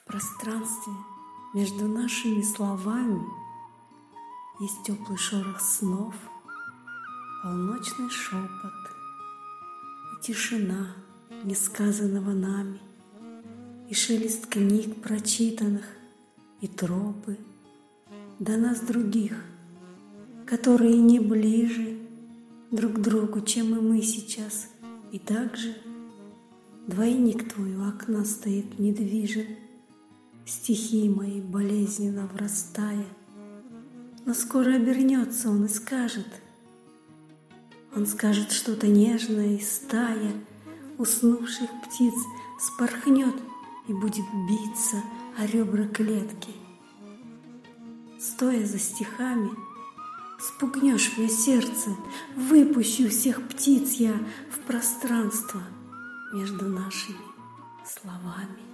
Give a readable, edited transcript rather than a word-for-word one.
пространстве между нашими словами есть теплый шорох снов, полночный шепот и тишина несказанного нами, и шелест книг прочитанных, и тропы до нас других, которые не ближе друг к другу, чем и мы сейчас, и также двойник твой у окна стоит недвижен, стихи мои болезненно врастая, но скоро обернется он и скажет. Он скажет что-то нежное, и стая уснувших птиц спорхнет и будет биться о ребра клетки. Стоя за стихами, спугнешь мне сердце, выпущу всех птиц я в пространство между нашими словами.